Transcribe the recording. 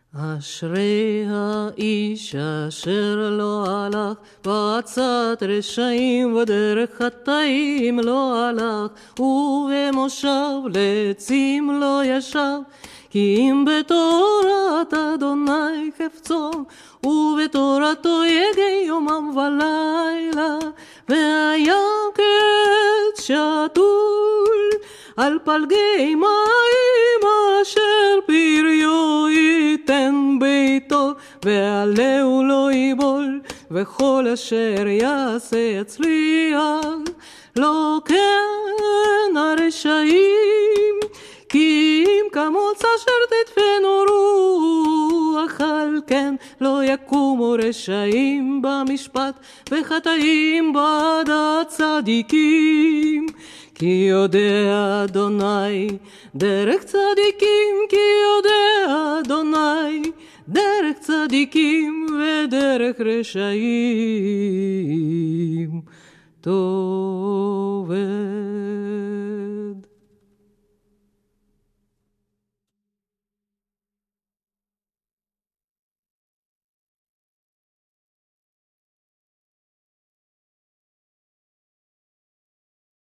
אשרי האיש אשר לא הלך בעצת רשעים ודרך חטאים לא הלך ובמושב לצים לא ישב כי אם בתורת אדוני חפצו ובתורתו יגע יומם ולילה והיה כעץ שתול על פלגי מים אשר פריו ייתן ביתו ועלהו לא ייבול וכל אשר יעשה יצליח לא כן הרשעים כי אם כמוץ אשר תדפנו רוח על כן לא יקומו רשעים במשפט וחטאים בעד הצדיקים כי יודע אדוני דרך צדיקים כי יודע אדוני דרך צדיקים ודרך רשעים טוב